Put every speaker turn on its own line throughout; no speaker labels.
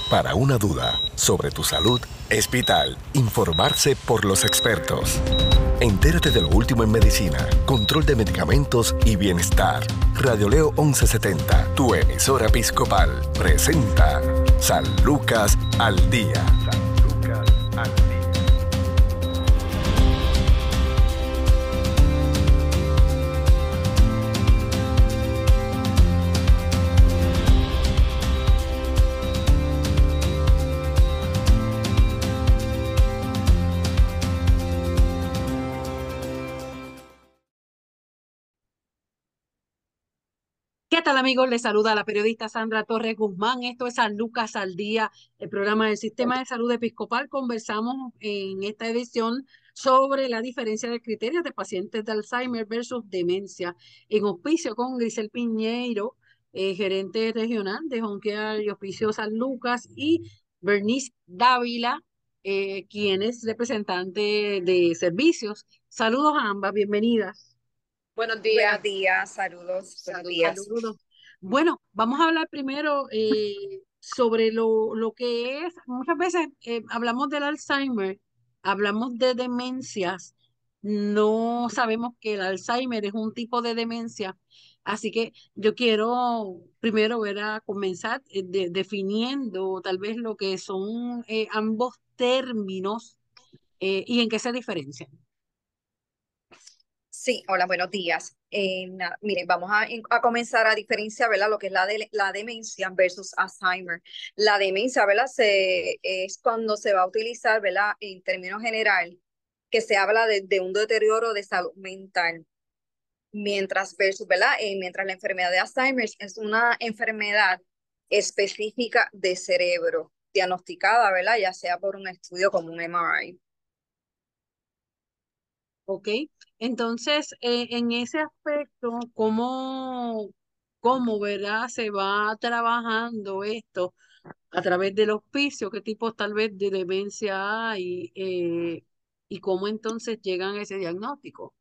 Para una duda sobre tu salud, es vital informarse por los expertos. Entérate de lo último en medicina, control de medicamentos y bienestar. Radio Leo 1170, tu emisora episcopal, presenta San Lucas al Día. San Lucas al Día.
¿Qué tal, amigos? Les saluda la periodista Sandra Torres Guzmán. Esto es San Lucas al Día, el programa del Sistema de Salud Episcopal. Conversamos en esta edición sobre la diferencia de criterios de pacientes de Alzheimer versus demencia. En auspicio con Grisel Piñeiro, gerente regional de Home Care y Hospicio San Lucas, y Bernice Dávila, quien es representante de servicios. Saludos a ambas, bienvenidas.
Buenos días, saludos, buenos días.
Saludos. Bueno, vamos a hablar primero sobre lo que es, muchas veces hablamos del Alzheimer, hablamos de demencias, no sabemos que el Alzheimer es un tipo de demencia, así que yo quiero primero ver a comenzar definiendo tal vez lo que son ambos términos y en qué se diferencian.
Sí, hola, buenos días. Miren, vamos a comenzar a diferenciar, ¿verdad? Lo que es la demencia versus Alzheimer. La demencia, ¿verdad? Es cuando se va a utilizar, ¿verdad? En términos general, que se habla de un deterioro de salud mental. Mientras versus, ¿verdad? Mientras la enfermedad de Alzheimer es una enfermedad específica de cerebro, diagnosticada, ¿verdad? Ya sea por un estudio como un MRI.
¿Ok? Entonces, en ese aspecto, ¿cómo, verdad, se va trabajando esto a través del hospicio? ¿Qué tipos tal vez de demencia hay? ¿Y cómo entonces llegan a ese diagnóstico?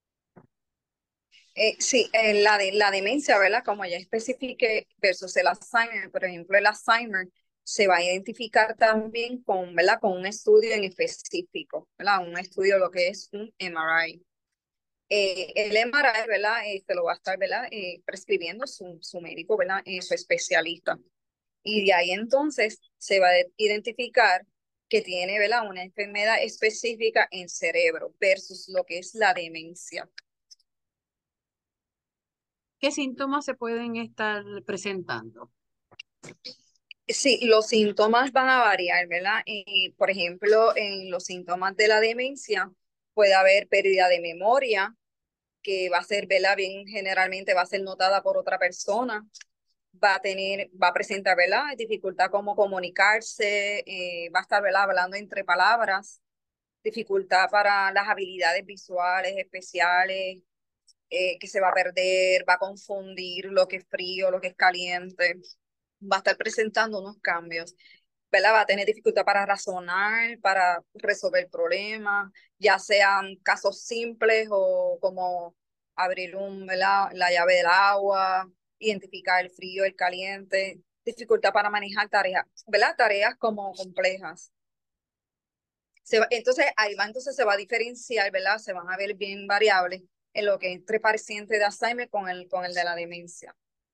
Sí, la demencia, ¿verdad? Como ya especifique versus el Alzheimer, por ejemplo, el Alzheimer se va a identificar también con, ¿verdad? Con un estudio en específico, ¿verdad? Un estudio, lo que es un MRI. El MRI, ¿verdad? Se lo va a estar, ¿verdad? Prescribiendo su médico, ¿verdad? Su especialista. Y de ahí entonces se va a identificar que tiene, ¿verdad? Una enfermedad específica en cerebro versus lo que es la demencia.
¿Qué síntomas se pueden estar presentando?
Sí, los síntomas van a variar, ¿verdad? Por ejemplo, en los síntomas de la demencia puede haber pérdida de memoria, que va a ser, ¿verdad? Bien, generalmente va a ser notada por otra persona, va a presentar, ¿verdad? Dificultad como comunicarse, va a estar, ¿verdad? Hablando entre palabras, dificultad para las habilidades visuales especiales, que se va a perder, va a confundir lo que es frío, lo que es caliente, va a estar presentando unos cambios, ¿verdad? Va a tener dificultad para razonar, para resolver problemas, ya sean casos simples o como abrir ¿verdad? La llave del agua, identificar el frío, el caliente, dificultad para manejar tareas, ¿verdad? Tareas como complejas. Entonces, entonces se va a diferenciar, ¿verdad? Se van a ver bien variables en lo que es entre pacientes de Alzheimer con el de la demencia.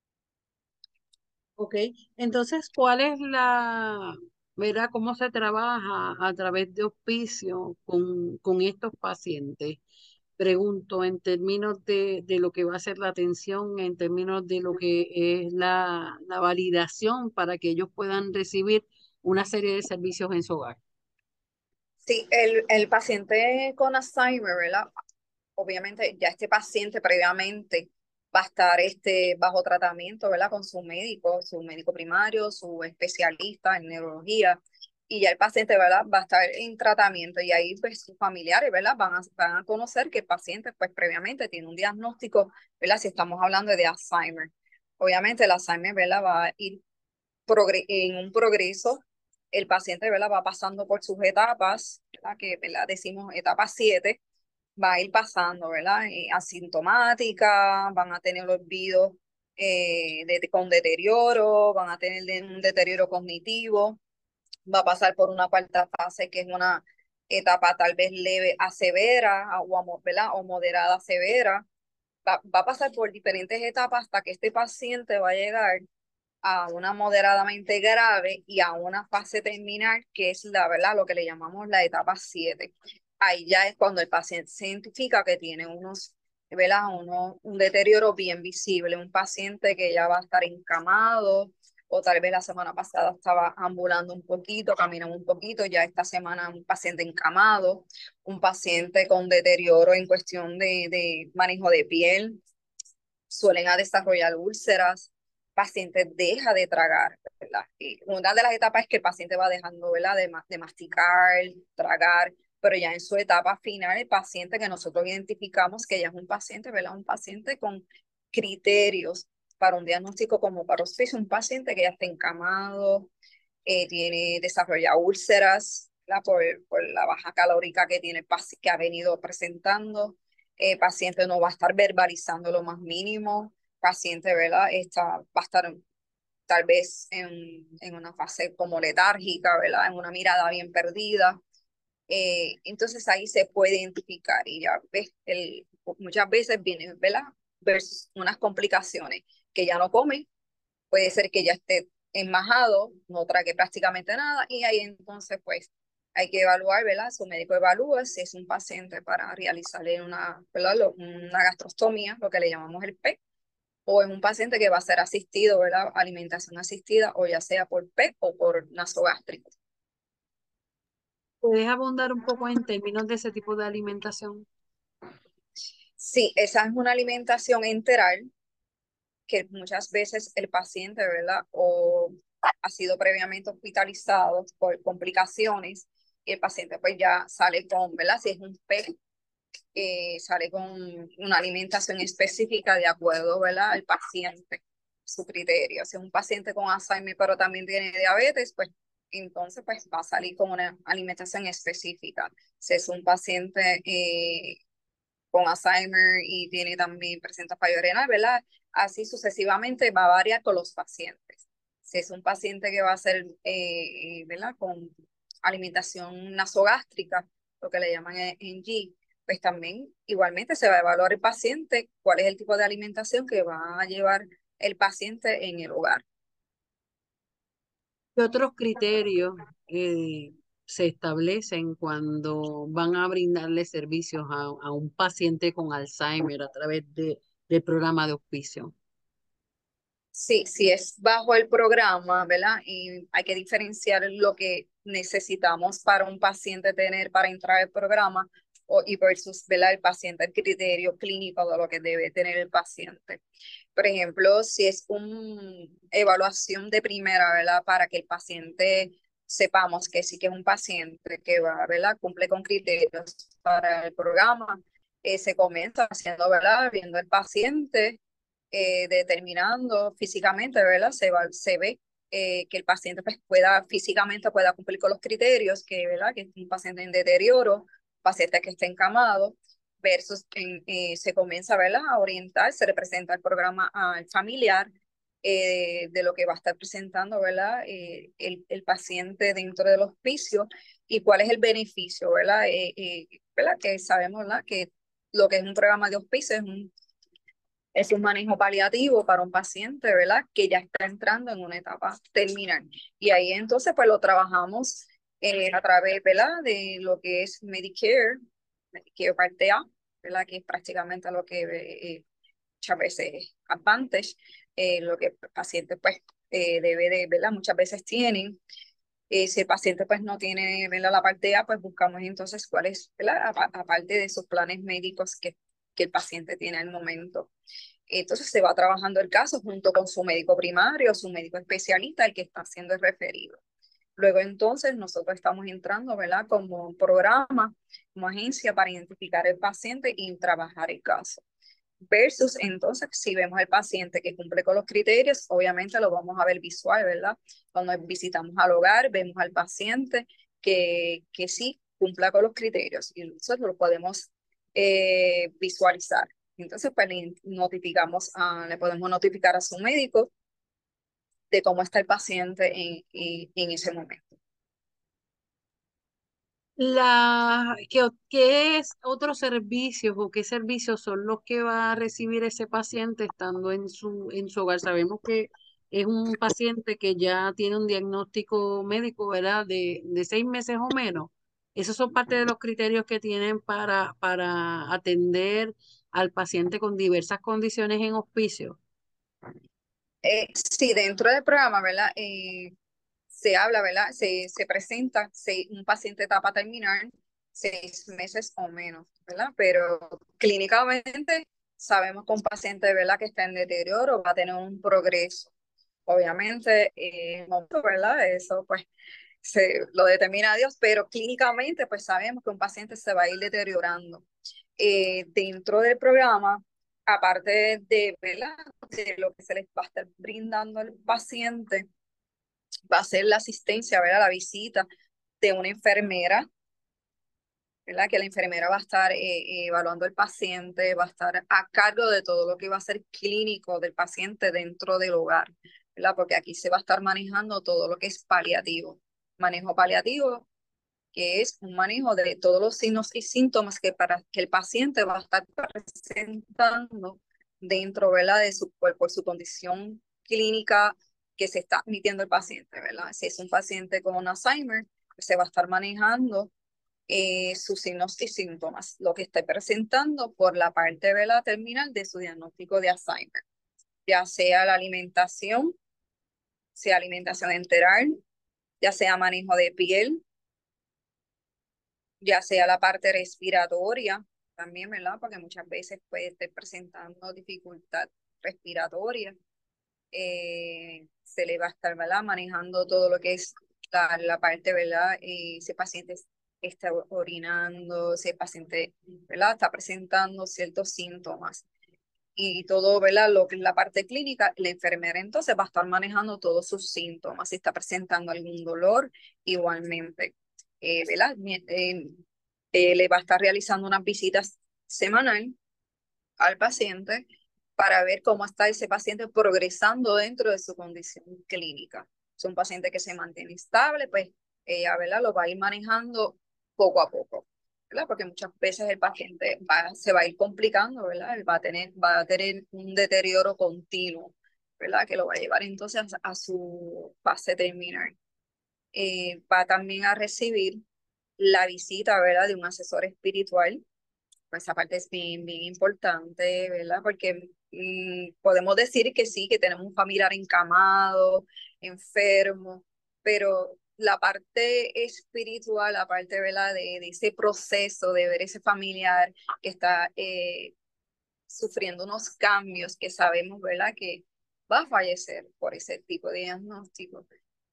¿Ok? Entonces, ¿cuál es verdad, cómo se trabaja a través de hospicio con estos pacientes? Pregunto, en términos de lo que va a ser la atención, en términos de lo que es la validación para que ellos puedan recibir una serie de servicios en su hogar.
Sí, el paciente con Alzheimer, ¿verdad? Obviamente ya este paciente previamente va a estar bajo tratamiento, ¿verdad? Con su médico primario, su especialista en neurología, y ya el paciente, ¿verdad? Va a estar en tratamiento y ahí pues sus familiares, ¿verdad? Van a conocer que el paciente pues previamente tiene un diagnóstico, ¿verdad? Si estamos hablando de Alzheimer. Obviamente el Alzheimer, ¿verdad? Va a ir en un progreso. El paciente, ¿verdad? Va pasando por sus etapas, ¿verdad? Que, ¿verdad? Decimos etapa 7, va a ir pasando, ¿verdad? Asintomática, van a tener olvido con deterioro, van a tener un deterioro cognitivo, va a pasar por una cuarta fase que es una etapa tal vez leve a severa ¿verdad? O moderada a severa. Va a pasar por diferentes etapas hasta que este paciente va a llegar a una moderadamente grave y a una fase terminal que es la verdad lo que le llamamos la etapa 7. Ahí ya es cuando el paciente se identifica que tiene ¿verdad? Un deterioro bien visible, un paciente que ya va a estar encamado o tal vez la semana pasada estaba ambulando un poquito, caminando un poquito, ya esta semana un paciente encamado, un paciente con deterioro en cuestión de manejo de piel, suelen a desarrollar úlceras, paciente deja de tragar, ¿verdad? Y una de las etapas es que el paciente va dejando, ¿verdad? De masticar, tragar, pero ya en su etapa final, el paciente que nosotros identificamos que ya es un paciente, ¿verdad? Un paciente con criterios para un diagnóstico como parostitis, un paciente que ya está encamado, desarrolla úlceras, ¿verdad? Por la baja calórica que tiene, que ha venido presentando. Paciente no va a estar verbalizando lo más mínimo, paciente, ¿verdad? Va a estar tal vez en una fase como letárgica, ¿verdad? En una mirada bien perdida. Entonces ahí se puede identificar y ya ves, muchas veces viene, ¿verdad? Versus unas complicaciones que ya no come, puede ser que ya esté enmajado, no trague prácticamente nada y ahí entonces pues hay que evaluar, ¿verdad? Su médico evalúa si es un paciente para realizarle ¿verdad? Una gastrostomía, lo que le llamamos el PEC, o es un paciente que va a ser asistido, ¿verdad? Alimentación asistida, o ya sea por PEC o por nasogástrico.
¿Puedes abundar un poco en términos de ese tipo de alimentación?
Sí, esa es una alimentación enteral que muchas veces el paciente, ¿verdad? O ha sido previamente hospitalizado por complicaciones y el paciente pues ya sale con, ¿verdad? Si es un PEC, sale con una alimentación específica de acuerdo, ¿verdad? Al paciente, su criterio. Si es un paciente con Alzheimer pero también tiene diabetes, pues entonces pues va a salir con una alimentación específica. Si es un paciente con Alzheimer y tiene también, presenta fallo renal, ¿verdad? Así sucesivamente va a variar con los pacientes. Si es un paciente que va a ser, ¿verdad? Con alimentación nasogástrica, lo que le llaman NG, pues también igualmente se va a evaluar el paciente, cuál es el tipo de alimentación que va a llevar el paciente en el hogar.
¿Qué otros criterios se establecen cuando van a brindarle servicios a un paciente con Alzheimer a través del programa de auspicio?
Sí, sí es bajo el programa, ¿verdad? Y hay que diferenciar lo que necesitamos para un paciente tener para entrar al programa y versus, ¿verdad? El paciente, el criterio clínico de lo que debe tener el paciente. Por ejemplo, si es una evaluación de primera, ¿verdad? Para que el paciente sepamos que sí que es un paciente que va, ¿verdad? Cumple con criterios para el programa. Se comienza haciendo, ¿verdad? Viendo el paciente, determinando físicamente, ¿verdad? Se ve que el paciente pues, físicamente pueda cumplir con los criterios, ¿verdad? Que es un paciente en deterioro, paciente que está encamado, versus se comienza, ¿verdad? A orientar, se representa el programa al familiar de lo que va a estar presentando, ¿verdad? El paciente dentro del hospicio y cuál es el beneficio, ¿verdad? ¿Verdad? Que sabemos, ¿verdad? Que lo que es un programa de hospicio es un manejo paliativo para un paciente, ¿verdad? Que ya está entrando en una etapa terminal. Y ahí entonces pues lo trabajamos a través, ¿verdad? De lo que es Medicare Parte A, ¿verdad? Que es prácticamente lo que muchas veces Advantage, lo que el paciente pues debe de, ¿verdad? Muchas veces tienen. Si el paciente pues no tiene, ¿verdad? La parte A, pues buscamos entonces cuál es, ¿verdad? Aparte de esos planes médicos que el paciente tiene al momento. Entonces se va trabajando el caso junto con su médico primario, su médico especialista, el que está haciendo el referido. Luego entonces nosotros estamos entrando, ¿verdad? Como un programa, como agencia para identificar el paciente y trabajar el caso. Versus entonces, si vemos al paciente que cumple con los criterios, obviamente lo vamos a ver visual, ¿verdad? Cuando visitamos al hogar, vemos al paciente que sí cumpla con los criterios y nosotros lo podemos visualizar. Entonces, pues le podemos notificar a su médico de cómo está el paciente en ese momento.
¿Qué es otros servicios o qué servicios son los que va a recibir ese paciente estando en su hogar? Sabemos que es un paciente que ya tiene un diagnóstico médico, ¿verdad? De 6 meses o menos. Esos son parte de los criterios que tienen para atender al paciente con diversas condiciones en hospicio.
Sí, dentro del programa, ¿verdad? Se habla, ¿verdad? Se presenta un paciente etapa terminal, 6 meses o menos, ¿verdad? Pero clínicamente sabemos que un paciente, ¿verdad? Que está en deterioro va a tener un progreso. Obviamente, ¿verdad? Eso pues lo determina Dios, pero clínicamente pues sabemos que un paciente se va a ir deteriorando. Dentro del programa, aparte ¿verdad? De lo que se les va a estar brindando al paciente, va a ser la asistencia, ¿verdad? La visita de una enfermera, ¿verdad? Que la enfermera va a estar evaluando el paciente, va a estar a cargo de todo lo que va a ser clínico del paciente dentro del hogar, ¿verdad? Porque aquí se va a estar manejando todo lo que es paliativo. Manejo paliativo, que es un manejo de todos los signos y síntomas que el paciente va a estar presentando dentro, ¿verdad? De su cuerpo, su condición clínica que se está admitiendo el paciente, ¿verdad? Si es un paciente con Alzheimer, pues se va a estar manejando sus signos y síntomas, lo que está presentando por la parte, ¿verdad? Terminal de su diagnóstico de Alzheimer, ya sea la alimentación, sea alimentación enteral, ya sea manejo de piel, ya sea la parte respiratoria también, ¿verdad? Porque muchas veces puede estar presentando dificultad respiratoria. Se le va a estar, ¿verdad? Manejando todo lo que es la parte, ¿verdad? Ese paciente está orinando, ese paciente, ¿verdad? Está presentando ciertos síntomas. Y todo, ¿verdad? Lo que es la parte clínica, la enfermera entonces va a estar manejando todos sus síntomas. Si está presentando algún dolor, igualmente, ¿verdad? Le va a estar realizando unas visitas semanal al paciente para ver cómo está ese paciente progresando dentro de su condición clínica. Es un paciente que se mantiene estable, pues ella, ¿verdad? Lo va a ir manejando poco a poco, ¿verdad? Porque muchas veces el paciente se va a ir complicando, ¿verdad? Él va a tener un deterioro continuo, ¿verdad? Que lo va a llevar entonces a su fase terminal. Va también a recibir la visita, ¿verdad? De un asesor espiritual, pues esa parte es bien, bien importante, ¿verdad? Porque podemos decir que sí, que tenemos un familiar encamado, enfermo, pero la parte espiritual, la parte, ¿verdad? De ese proceso de ver ese familiar que está sufriendo unos cambios que sabemos, ¿verdad? Que va a fallecer por ese tipo de diagnóstico.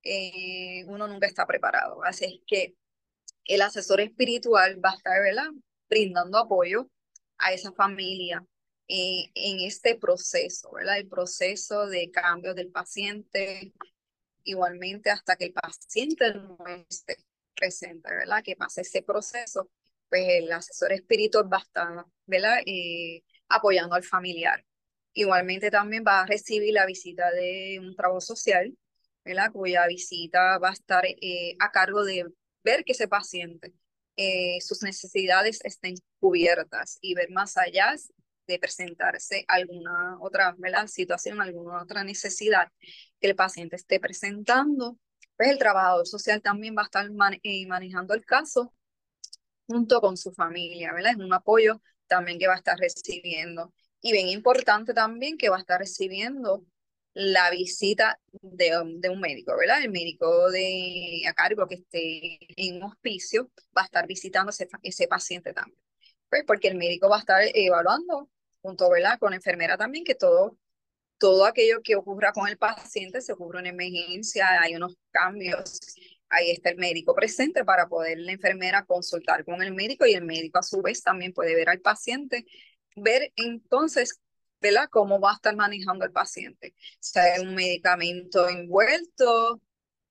Uno nunca está preparado. Así es que el asesor espiritual va a estar, ¿verdad? Brindando apoyo a esa familia en este proceso, ¿verdad? El proceso de cambio del paciente, igualmente hasta que el paciente no esté presente, ¿verdad? Que pase ese proceso, pues el asesor espiritual va a estar, ¿verdad? Apoyando al familiar. Igualmente también va a recibir la visita de un trabajo social, ¿verdad? Cuya visita va a estar a cargo de ver que ese paciente, sus necesidades estén cubiertas y ver más allá de presentarse alguna otra, ¿verdad? Situación, alguna otra necesidad que el paciente esté presentando. Pues el trabajador social también va a estar manejando el caso junto con su familia, ¿verdad? Es un apoyo también que va a estar recibiendo. Y bien importante también que va a estar recibiendo la visita de un médico, ¿verdad? El médico de a cargo que esté en hospicio va a estar visitando ese paciente también. Pues porque el médico va a estar evaluando junto, ¿verdad? Con la enfermera también que todo aquello que ocurra con el paciente se ocurre en emergencia, hay unos cambios, ahí está el médico presente para poder la enfermera consultar con el médico y el médico a su vez también puede ver al paciente, ver entonces, ¿verdad? Cómo va a estar manejando el paciente. Si hay un medicamento envuelto,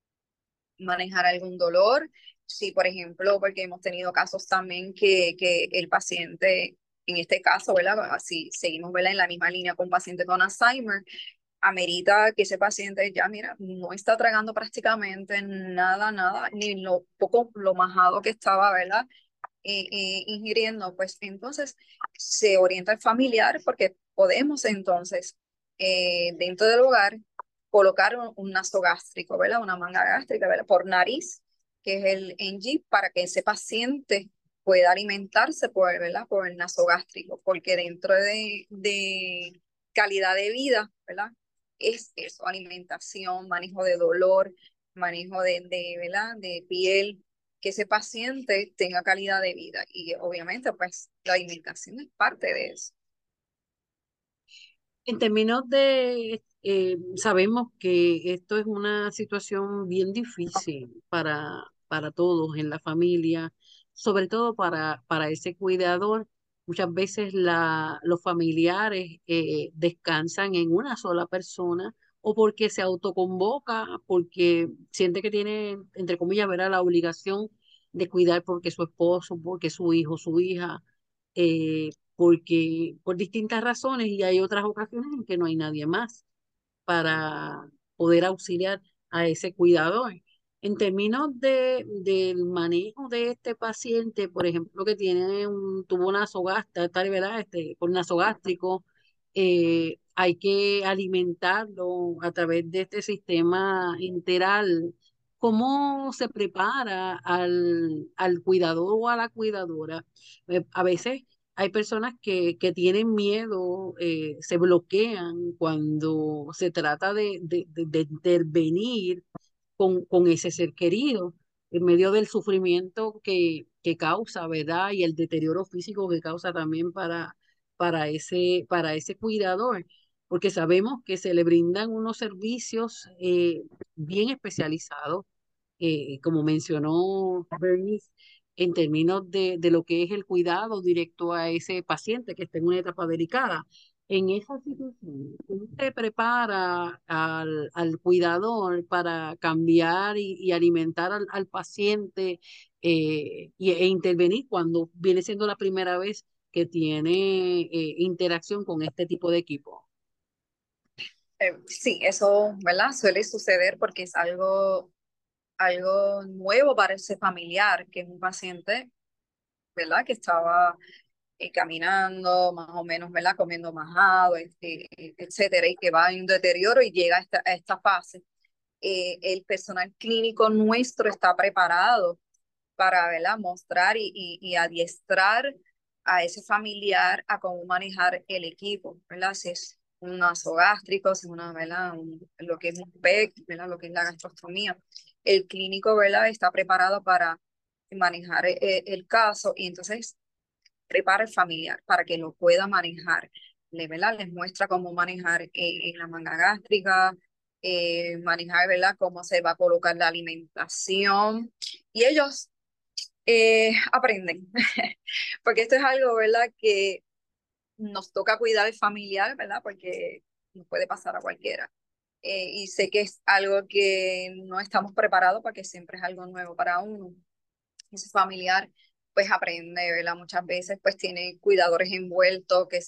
manejar algún dolor. Si, por ejemplo, porque hemos tenido casos también que el paciente en este caso, ¿verdad? Si seguimos, ¿verdad? En la misma línea con pacientes con Alzheimer, amerita que ese paciente ya, mira, no está tragando prácticamente nada, nada, ni lo poco, lo majado que estaba, ¿verdad? Ingiriendo, pues entonces se orienta el familiar porque podemos entonces dentro del hogar colocar un nasogástrico, ¿verdad? Una manga gástrica, ¿verdad? Por nariz, que es el NG, para que ese paciente pueda alimentarse por, ¿verdad? Por el nasogástrico, porque dentro de calidad de vida, ¿verdad? Es eso, alimentación, manejo de dolor, manejo ¿verdad? De piel, que ese paciente tenga calidad de vida. Y obviamente, pues, la alimentación es parte de eso.
En términos de, sabemos que esto es una situación bien difícil para todos en la familia, sobre todo para ese cuidador. Muchas veces los familiares descansan en una sola persona o porque se autoconvoca, porque siente que tiene, entre comillas, ¿verdad? La obligación de cuidar porque su esposo, porque su hijo, su hija. Porque por distintas razones y hay otras ocasiones en que no hay nadie más para poder auxiliar a ese cuidador. En términos del manejo de este paciente, por ejemplo, que tiene un tubo nasogástrico, tal, ¿verdad? Por nasogástrico, hay que alimentarlo a través de este sistema enteral. ¿Cómo se prepara al cuidador o a la cuidadora? A veces hay personas que tienen miedo, se bloquean cuando se trata de intervenir con ese ser querido en medio del sufrimiento que causa, ¿verdad? Y el deterioro físico que causa también para ese cuidador, porque sabemos que se le brindan unos servicios bien especializados, como mencionó Bernice, en términos de lo que es el cuidado directo a ese paciente que está en una etapa delicada. En esa situación, ¿cómo se prepara al cuidador para cambiar y alimentar al paciente e intervenir cuando viene siendo la primera vez que tiene interacción con este tipo de equipo?
Sí, eso, ¿verdad? Suele suceder porque es algo nuevo para ese familiar, que es un paciente, ¿verdad? Que estaba caminando más o menos, ¿verdad? Comiendo majado, etcétera, y que va en deterioro y llega a esta fase. El personal clínico nuestro está preparado para, ¿verdad? Mostrar y adiestrar a ese familiar a cómo manejar el equipo, ¿verdad? Si es un nasogástrico, si es una, ¿verdad? Lo que es un PEC, ¿verdad? Lo que es la gastrostomía. El clínico, ¿verdad? Está preparado para manejar el caso y entonces prepara el familiar para que lo pueda manejar. ¿Verdad? Les muestra cómo manejar la manga gástrica, manejar, ¿verdad? Cómo se va a colocar la alimentación. Y ellos aprenden, porque esto es algo, ¿verdad? Que nos toca cuidar el familiar, ¿verdad? Porque nos puede pasar a cualquiera. Y sé que es algo que no estamos preparados porque siempre es algo nuevo para uno. Ese familiar pues aprende, ¿verdad? Muchas veces pues tiene cuidadores envueltos, que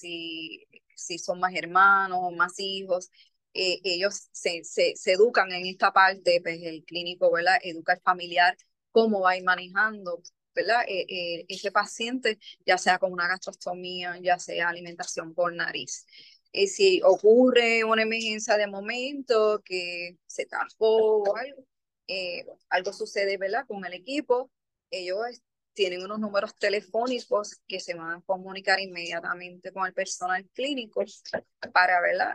si son más hermanos o más hijos, ellos se educan en esta parte, pues el clínico, ¿verdad? Educa al familiar cómo va a ir manejando, ¿verdad? Ese paciente, ya sea con una gastrostomía, ya sea alimentación por nariz. Si ocurre una emergencia de momento, que se tapó o algo, algo sucede, ¿verdad? Con el equipo, ellos tienen unos números telefónicos que se van a comunicar inmediatamente con el personal clínico para, ¿verdad?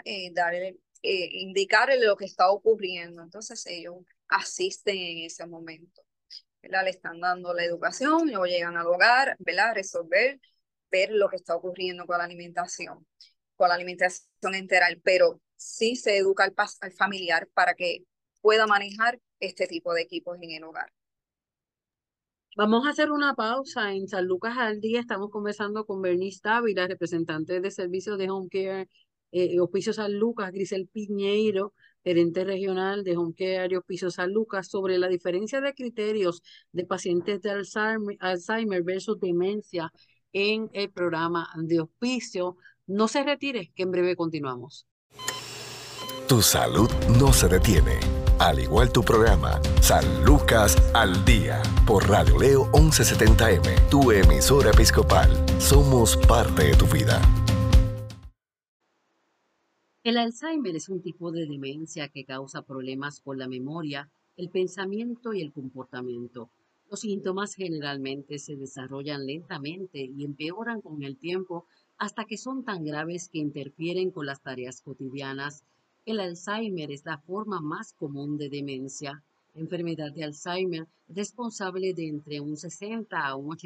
Indicarle lo que está ocurriendo. Entonces ellos asisten en ese momento, ¿verdad? Le están dando la educación, luego llegan al hogar, ¿verdad? Resolver, ver lo que está ocurriendo con la alimentación enteral, pero sí se educa al familiar para que pueda manejar este tipo de equipos en el hogar.
Vamos a hacer una pausa en San Lucas al Día. Estamos conversando con Bernice Dávila, representante de servicios de Home Care, Hospicio San Lucas, Grisel Piñeiro, gerente regional de Home Care y Hospicio San Lucas, sobre la diferencia de criterios de pacientes de Alzheimer versus demencia en el programa de auspicio. No se retire, que en breve continuamos.
Tu salud no se detiene. Al igual tu programa, San Lucas al Día, por Radio Leo 1170M, tu emisora episcopal. Somos parte de tu vida.
El Alzheimer es un tipo de demencia que causa problemas con la memoria, el pensamiento y el comportamiento. Los síntomas generalmente se desarrollan lentamente y empeoran con el tiempo hasta que son tan graves que interfieren con las tareas cotidianas. El Alzheimer es la forma más común de demencia. La enfermedad de Alzheimer es responsable de entre un 60 a un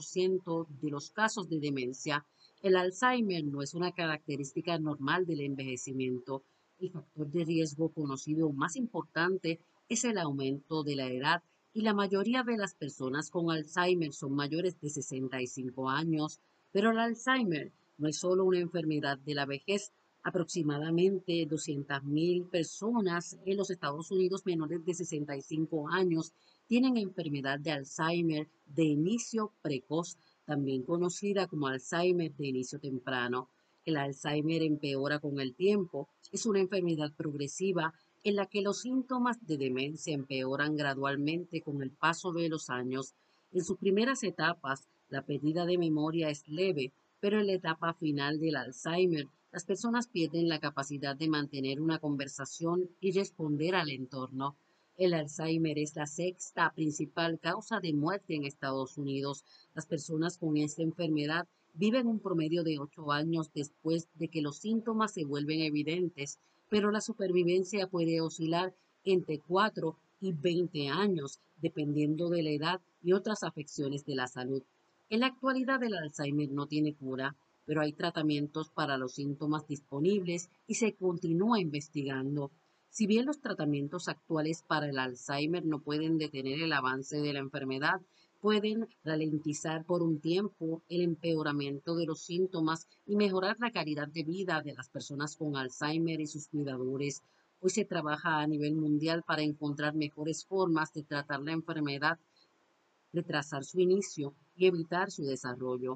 80% de los casos de demencia. El Alzheimer no es una característica normal del envejecimiento. El factor de riesgo conocido más importante es el aumento de la edad y la mayoría de las personas con Alzheimer son mayores de 65 años, pero el Alzheimer no es solo una enfermedad de la vejez. Aproximadamente 200.000 personas en los Estados Unidos menores de 65 años tienen enfermedad de Alzheimer de inicio precoz, también conocida como Alzheimer de inicio temprano. El Alzheimer empeora con el tiempo. Es una enfermedad progresiva en la que los síntomas de demencia empeoran gradualmente con el paso de los años. En sus primeras etapas, la pérdida de memoria es leve, pero en la etapa final del Alzheimer, las personas pierden la capacidad de mantener una conversación y responder al entorno. El Alzheimer es la sexta principal causa de muerte en Estados Unidos. Las personas con esta enfermedad viven un promedio de 8 años después de que los síntomas se vuelven evidentes, pero la supervivencia puede oscilar entre 4 y 20 años, dependiendo de la edad y otras afecciones de la salud. En la actualidad el Alzheimer no tiene cura, pero hay tratamientos para los síntomas disponibles y se continúa investigando. Si bien los tratamientos actuales para el Alzheimer no pueden detener el avance de la enfermedad, pueden ralentizar por un tiempo el empeoramiento de los síntomas y mejorar la calidad de vida de las personas con Alzheimer y sus cuidadores. Hoy se trabaja a nivel mundial para encontrar mejores formas de tratar la enfermedad, retrasar su inicio y evitar su desarrollo.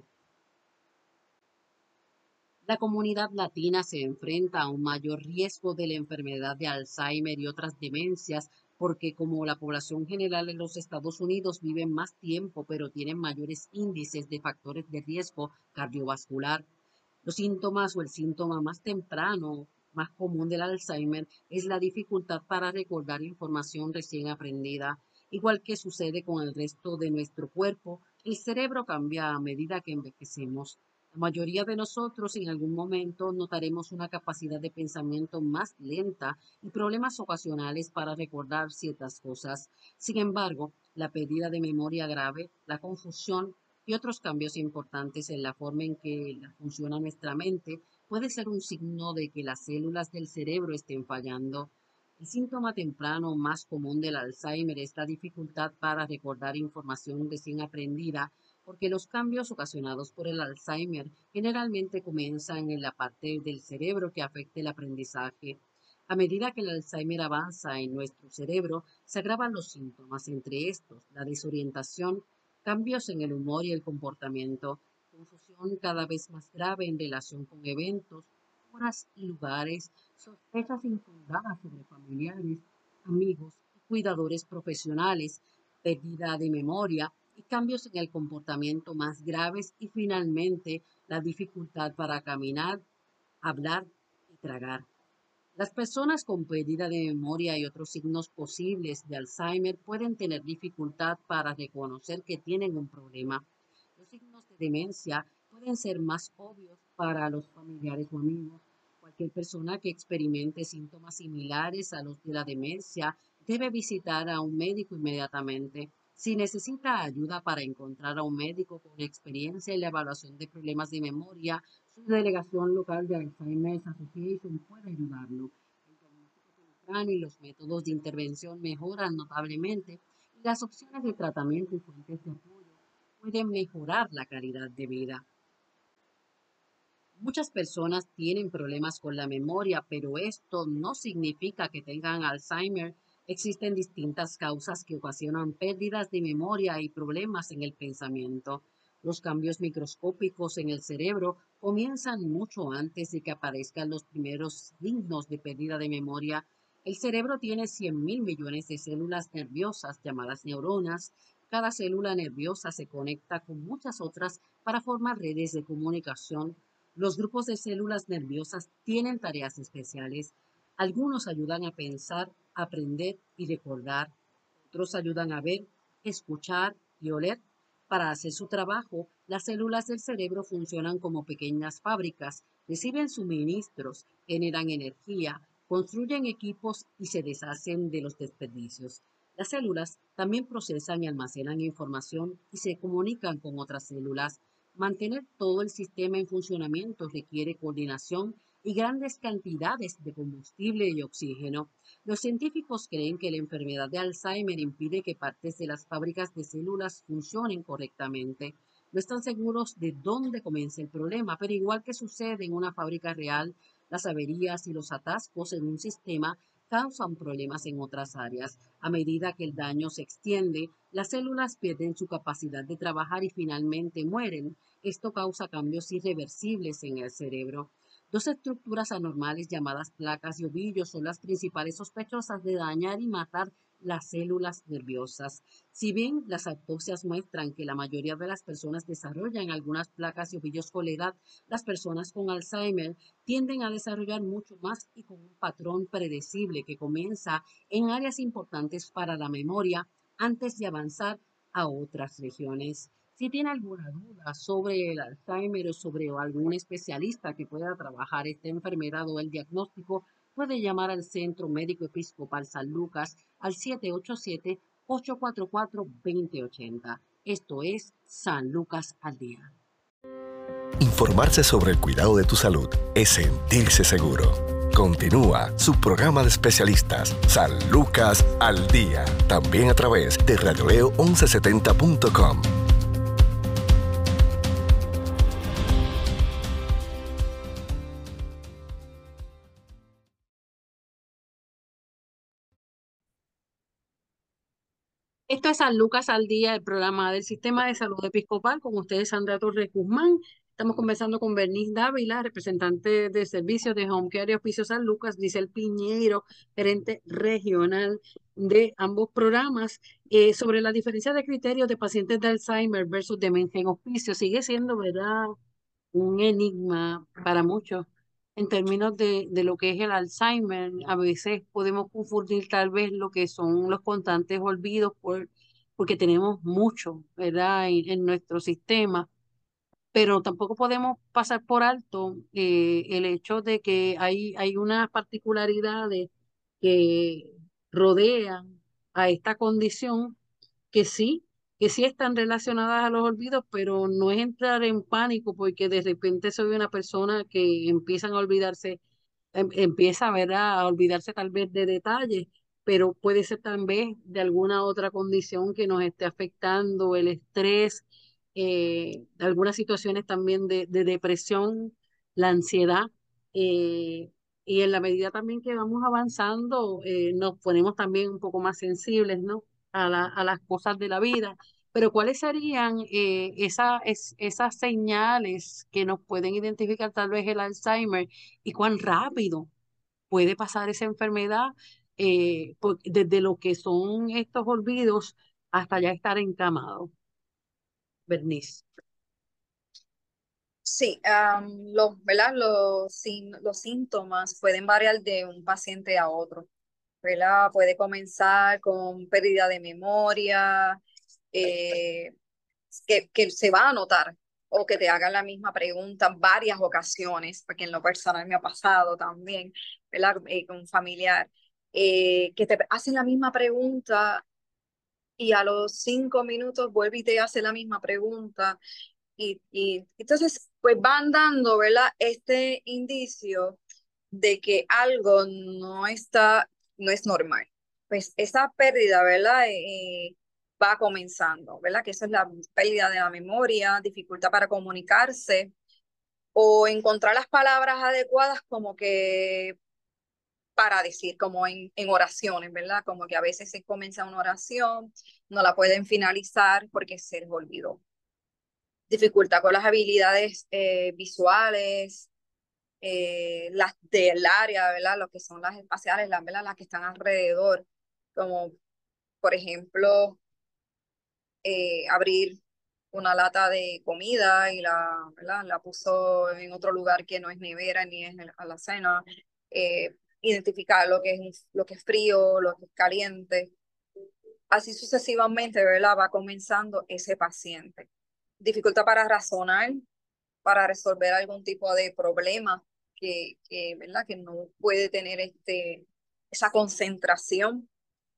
La comunidad latina se enfrenta a un mayor riesgo de la enfermedad de Alzheimer y otras demencias porque como la población general en los Estados Unidos vive más tiempo, pero tienen mayores índices de factores de riesgo cardiovascular. Los síntomas o el síntoma más temprano, más común del Alzheimer es la dificultad para recordar información recién aprendida. Igual que sucede con el resto de nuestro cuerpo, el cerebro cambia a medida que envejecemos. La mayoría de nosotros en algún momento notaremos una capacidad de pensamiento más lenta y problemas ocasionales para recordar ciertas cosas. Sin embargo, la pérdida de memoria grave, la confusión y otros cambios importantes en la forma en que funciona nuestra mente puede ser un signo de que las células del cerebro estén fallando. El síntoma temprano más común del Alzheimer es la dificultad para recordar información recién aprendida porque los cambios ocasionados por el Alzheimer generalmente comienzan en la parte del cerebro que afecta el aprendizaje. A medida que el Alzheimer avanza en nuestro cerebro, se agravan los síntomas, entre estos la desorientación, cambios en el humor y el comportamiento, confusión cada vez más grave en relación con eventos, horas y lugares, sospechas infundadas sobre familiares, amigos y cuidadores profesionales, pérdida de memoria y cambios en el comportamiento más graves y finalmente la dificultad para caminar, hablar y tragar. Las personas con pérdida de memoria y otros signos posibles de Alzheimer pueden tener dificultad para reconocer que tienen un problema. Los signos de demencia pueden ser más obvios para los familiares o amigos. Cualquier persona que experimente síntomas similares a los de la demencia debe visitar a un médico inmediatamente. Si necesita ayuda para encontrar a un médico con experiencia en la evaluación de problemas de memoria, su delegación local de Alzheimer's Association puede ayudarlo. El diagnóstico temprano y los métodos de intervención mejoran notablemente y las opciones de tratamiento y fuentes de apoyo pueden mejorar la calidad de vida. Muchas personas tienen problemas con la memoria, pero esto no significa que tengan Alzheimer. Existen distintas causas que ocasionan pérdidas de memoria y problemas en el pensamiento. Los cambios microscópicos en el cerebro comienzan mucho antes de que aparezcan los primeros signos de pérdida de memoria. El cerebro tiene 100.000 millones de células nerviosas llamadas neuronas. Cada célula nerviosa se conecta con muchas otras para formar redes de comunicación. Los grupos de células nerviosas tienen tareas especiales. Algunos ayudan a pensar, aprender y recordar. Otros ayudan a ver, escuchar y oler. Para hacer su trabajo, las células del cerebro funcionan como pequeñas fábricas, reciben suministros, generan energía, construyen equipos y se deshacen de los desperdicios. Las células también procesan y almacenan información y se comunican con otras células. Mantener todo el sistema en funcionamiento requiere coordinación y grandes cantidades de combustible y oxígeno. Los científicos creen que la enfermedad de Alzheimer impide que partes de las fábricas de células funcionen correctamente. No están seguros de dónde comienza el problema, pero igual que sucede en una fábrica real, las averías y los atascos en un sistema causan problemas en otras áreas. A medida que el daño se extiende, las células pierden su capacidad de trabajar y finalmente mueren. Esto causa cambios irreversibles en el cerebro. Dos estructuras anormales llamadas placas y ovillos son las principales sospechosas de dañar y matar las células nerviosas. Si bien las autopsias muestran que la mayoría de las personas desarrollan algunas placas y ovillos con la edad, las personas con Alzheimer tienden a desarrollar mucho más y con un patrón predecible que comienza en áreas importantes para la memoria antes de avanzar a otras regiones. Si tiene alguna duda sobre el Alzheimer o sobre algún especialista que pueda trabajar esta enfermedad o el diagnóstico, puede llamar al Centro Médico Episcopal San Lucas al 787-844-2080. Esto es San Lucas al Día.
Informarse sobre el cuidado de tu salud es sentirse seguro. Continúa su programa de especialistas, San Lucas al Día, también a través de radioleo1170.com.
Esto es San Lucas al Día, el programa del Sistema de Salud Episcopal, con ustedes Sandra Torres Guzmán. Estamos conversando con Bernice Dávila, representante de servicios de Home Care y Hospicio San Lucas, Giselle Piñeiro, gerente regional de ambos programas, sobre la diferencia de criterios de pacientes de Alzheimer versus demencia en hospicio. Sigue siendo, ¿verdad?, un enigma para muchos en términos de lo que es el Alzheimer. A veces podemos confundir tal vez lo que son los constantes olvidos porque tenemos mucho, ¿verdad?, en nuestro sistema, pero tampoco podemos pasar por alto el hecho de que hay unas particularidades que rodean a esta condición que sí, que sí están relacionadas a los olvidos, pero no es entrar en pánico porque de repente soy una persona que empiezan a olvidarse, empieza, ¿verdad?, a olvidarse tal vez de detalles, pero puede ser tal vez de alguna otra condición que nos esté afectando, el estrés, algunas situaciones también de depresión, la ansiedad. eh, y en la medida también que vamos avanzando, nos ponemos también un poco más sensibles, ¿no?, a las cosas de la vida. Pero ¿cuáles serían esas señales que nos pueden identificar tal vez el Alzheimer y cuán rápido puede pasar esa enfermedad, desde lo que son estos olvidos hasta ya estar encamado? Bernice.
Sí, ¿verdad? Los síntomas pueden variar de un paciente a otro, ¿verdad? Puede comenzar con pérdida de memoria, eh, que se va a notar, o que te hagan la misma pregunta varias ocasiones, porque en lo personal me ha pasado también, ¿verdad? Con un familiar, que te hacen la misma pregunta y a los 5 minutos vuelve y te hace la misma pregunta. Y entonces, pues van dando, ¿verdad?, este indicio de que algo no es normal. Pues esa pérdida, ¿verdad? Va comenzando, ¿verdad? Que esa es la pérdida de la memoria, dificultad para comunicarse o encontrar las palabras adecuadas como que para decir, como en oraciones, ¿verdad? Como que a veces se comienza una oración, no la pueden finalizar porque se les olvidó. dificultad con las habilidades visuales, las del área, ¿verdad? Lo que son las espaciales, ¿verdad? Las que están alrededor, como por ejemplo abrir una lata de comida y ¿verdad? La puso en otro lugar que no es nevera ni es alacena, identificar lo que es frío, lo que es caliente. Así sucesivamente, ¿verdad? Va comenzando ese paciente. Dificultad para razonar, para resolver algún tipo de problema ¿verdad? Que no puede tener esa concentración.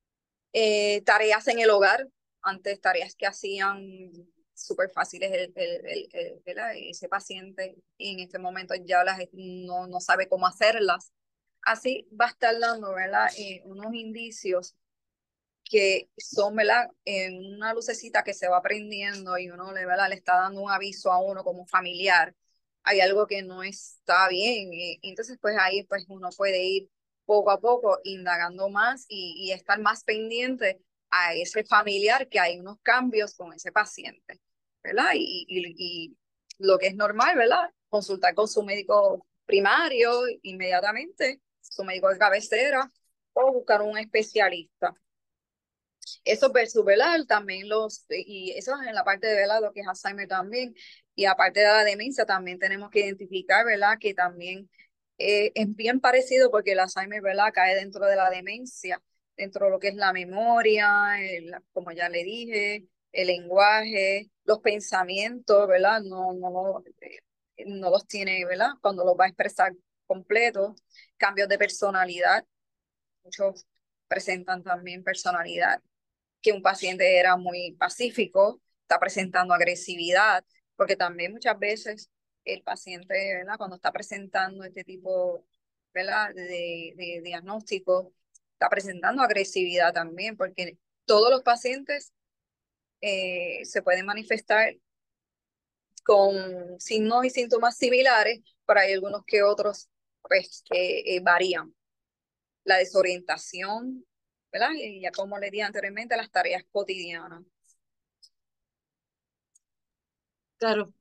Tareas en el hogar, antes tareas que hacían súper fáciles ¿verdad? Ese paciente en este momento ya no sabe cómo hacerlas. Así va a estar dando, ¿verdad? Unos indicios que son, ¿verdad? En una lucecita que se va prendiendo y uno ¿verdad? Le está dando un aviso a uno como familiar. Hay algo que no está bien. Entonces, pues ahí pues uno puede ir poco a poco indagando más y estar más pendiente a ese familiar que hay unos cambios con ese paciente, ¿verdad? Y lo que es normal, ¿verdad? Consultar con su médico primario inmediatamente, su médico de cabecera, o buscar un especialista. Eso versus velar también y eso es en la parte de velar lo que es Alzheimer también, y aparte de la demencia también tenemos que identificar, ¿verdad? Que también es bien parecido porque el Alzheimer, ¿verdad? Cae dentro de la demencia, dentro de lo que es la memoria, como ya le dije, el lenguaje, los pensamientos, ¿verdad? No los tiene, ¿verdad? Cuando los va a expresar completo, cambios de personalidad, muchos presentan también personalidad que un paciente era muy pacífico, está presentando agresividad, porque también muchas veces el paciente, ¿verdad? Cuando está presentando este tipo, ¿verdad? De diagnóstico, está presentando agresividad también, porque todos los pacientes se pueden manifestar con signos y síntomas similares, pero hay algunos que otros pues, que varían. La desorientación, ¿verdad? Y ya como le dije anteriormente, las tareas cotidianas.
Claro,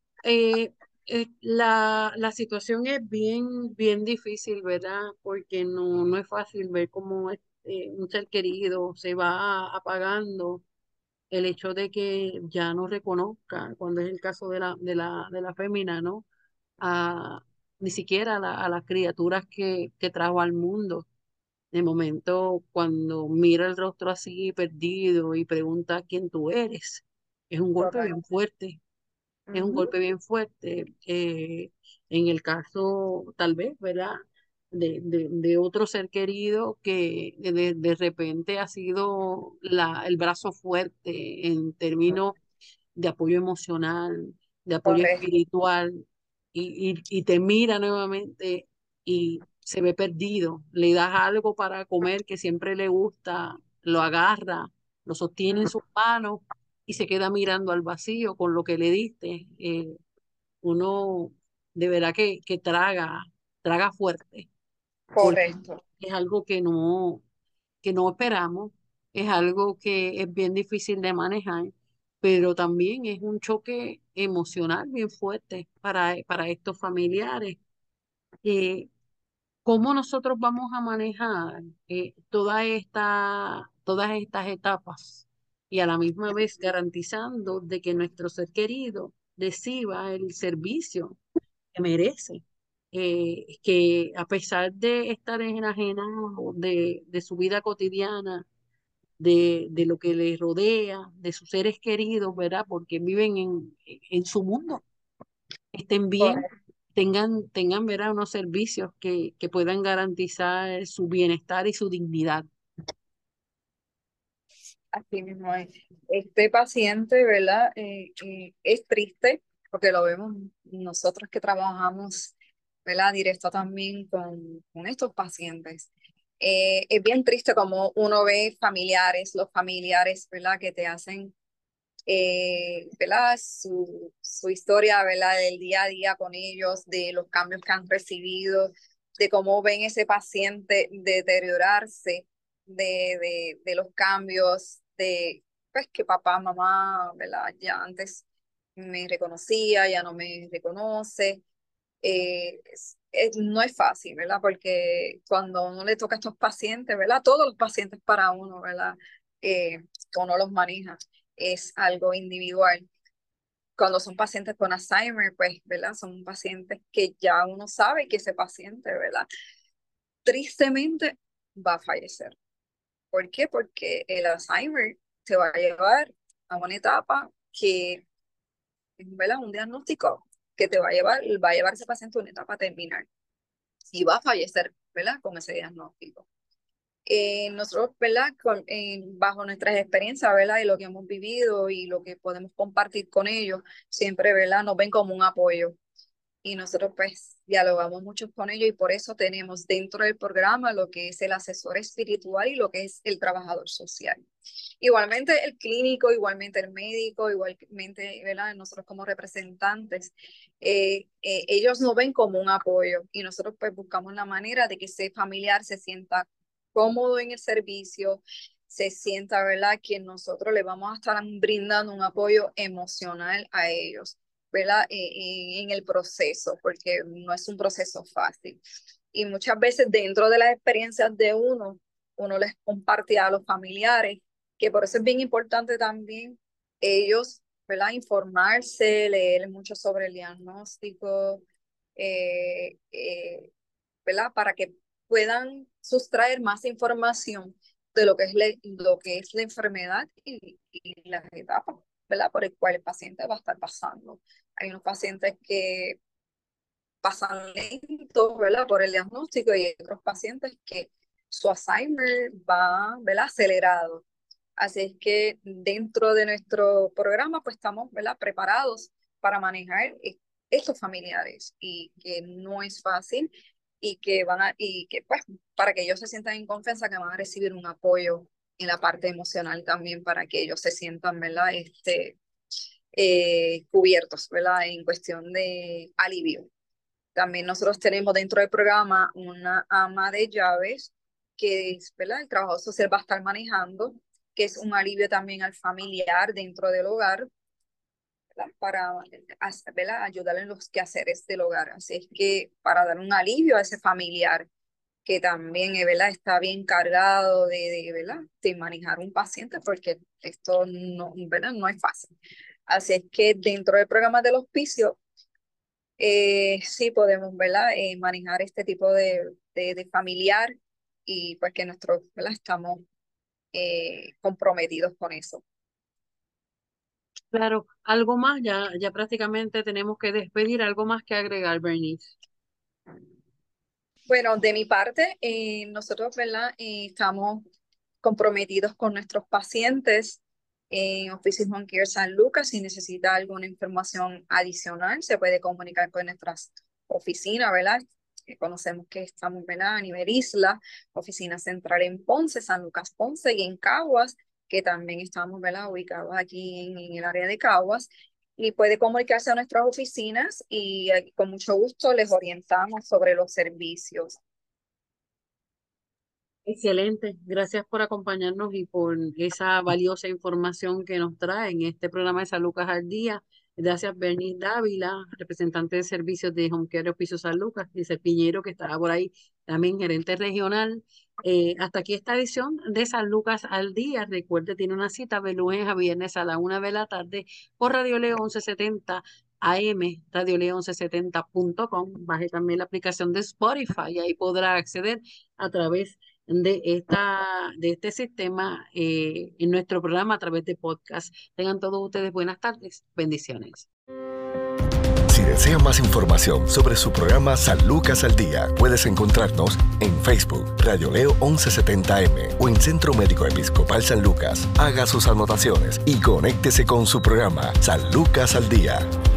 la situación es bien difícil, ¿verdad? Porque no es fácil ver cómo un ser querido se va apagando. El hecho de que ya no reconozca, cuando es el caso de la fémina, ¿no? A, Ni siquiera a las criaturas que trajo al mundo. De momento, cuando mira el rostro así perdido y pregunta quién tú eres, es un golpe bien
Correcto.
fuerte, es un
Ujú.
golpe bien fuerte. En el caso, tal vez, ¿verdad? De otro ser querido que de repente ha sido el brazo fuerte en términos de apoyo emocional, de apoyo
Correcto.
espiritual, y te mira nuevamente y se ve perdido. Le das algo para comer que siempre le gusta, lo agarra, lo sostiene en sus manos y se queda mirando al vacío con lo que le diste. Uno de verdad que traga fuerte, porque
Correcto.
es algo que no esperamos, es algo que es bien difícil de manejar, pero también es un choque emocional bien fuerte para estos familiares. Eh, ¿Cómo nosotros vamos a manejar todas estas etapas y a la misma vez garantizando de que nuestro ser querido reciba el servicio que merece? Que a pesar de estar enajenado de su vida cotidiana, de lo que les rodea, de sus seres queridos, ¿verdad? Porque viven en su mundo, estén bien,
Correcto.
tengan, ¿verdad? Unos servicios que puedan garantizar su bienestar y su dignidad.
Así mismo es. Este paciente, ¿verdad? Es triste porque lo vemos nosotros que trabajamos, ¿verdad? Directo también con estos pacientes. Es bien triste como uno ve familiares, los familiares, ¿verdad? Que te hacen ¿verdad? Su historia, ¿verdad? Del día a día con ellos, de los cambios que han recibido, de cómo ven ese paciente deteriorarse, de los cambios, de pues que papá, mamá, ¿verdad? Ya antes me reconocía, ya no me reconoce. No es fácil, ¿verdad? Porque cuando uno le toca a estos pacientes, ¿verdad? Todos los pacientes para uno, ¿verdad? Uno los maneja, es algo individual. Cuando son pacientes con Alzheimer, pues, ¿verdad? Son pacientes que ya uno sabe que ese paciente, ¿verdad? Tristemente va a fallecer. ¿Por qué? Porque el Alzheimer te va a llevar a una etapa que, ¿verdad? Un diagnóstico que te va a llevar a ese paciente a una etapa terminal y va a fallecer, ¿verdad? Con ese diagnóstico. Nosotros, ¿verdad? Bajo nuestras experiencias, ¿verdad? Y lo que hemos vivido y lo que podemos compartir con ellos, siempre, ¿verdad? Nos ven como un apoyo. Y nosotros pues dialogamos mucho con ellos y por eso tenemos dentro del programa lo que es el asesor espiritual y lo que es el trabajador social. Igualmente el clínico, igualmente el médico, igualmente, ¿verdad? Nosotros como representantes, ellos nos ven como un apoyo y nosotros pues buscamos la manera de que ese familiar se sienta cómodo en el servicio, se sienta, ¿verdad? Que nosotros le vamos a estar brindando un apoyo emocional a ellos, ¿verdad? En el proceso, porque no es un proceso fácil. Y muchas veces dentro de las experiencias de uno les comparte a los familiares, que por eso es bien importante también ellos, ¿verdad? Informarse, leer mucho sobre el diagnóstico, ¿verdad? Para que puedan sustraer más información de lo que es la enfermedad y las etapas, ¿verdad? Por el cual el paciente va a estar pasando. Hay unos pacientes que pasan lento, ¿verdad? Por el diagnóstico y hay otros pacientes que su Alzheimer va, ¿verdad? Acelerado. Así es que dentro de nuestro programa, pues estamos, ¿verdad? Preparados para manejar estos familiares y que no es fácil y que pues para que ellos se sientan en confianza que van a recibir un apoyo en la parte emocional también para que ellos se sientan, ¿verdad? Cubiertos, ¿verdad? En cuestión de alivio. También nosotros tenemos dentro del programa una ama de llaves que es, ¿verdad? El trabajo social va a estar manejando, que es un alivio también al familiar dentro del hogar, ¿verdad? Para, ¿verdad? Ayudarle en los quehaceres del hogar. Así es que para dar un alivio a ese familiar que también, ¿verdad? Está bien cargado ¿verdad? De manejar un paciente, porque esto no, ¿verdad? No es fácil. Así es que dentro del programa del hospicio, sí podemos, ¿verdad? Manejar este tipo de familiar y pues que nosotros, ¿verdad? Estamos comprometidos con eso.
Claro, algo más, ya prácticamente tenemos que despedir, algo más que agregar, Bernice.
Bueno, de mi parte, nosotros, ¿verdad? Estamos comprometidos con nuestros pacientes en Oficios Home Care San Lucas. Si necesita alguna información adicional, se puede comunicar con nuestras oficinas, ¿verdad? Conocemos que estamos, ¿verdad? A nivel isla, oficina central en Ponce, San Lucas Ponce y en Caguas, que también estamos, ¿verdad? Ubicados aquí en el área de Caguas. Y puede comunicarse a nuestras oficinas y con mucho gusto les orientamos sobre los servicios.
Excelente, gracias por acompañarnos y por esa valiosa información que nos trae en este programa de San Lucas al Día. Gracias, Bernice Dávila, representante de servicios de Home Care Hospicio San Lucas, Dice Piñero, que estará por ahí, también gerente regional. Hasta aquí esta edición de San Lucas al Día. Recuerde, tiene una cita de lunes a viernes a la 1 de la tarde por Radio Leo 1170 AM, radioleo1170.com. Baje también la aplicación de Spotify y ahí podrá acceder a través de este sistema en nuestro programa a través de podcast. Tengan todos ustedes buenas tardes. Bendiciones.
Si desea más información sobre su programa San Lucas al Día, puedes encontrarnos en Facebook, Radio Leo 1170M o en Centro Médico Episcopal San Lucas. Haga sus anotaciones y conéctese con su programa San Lucas al Día.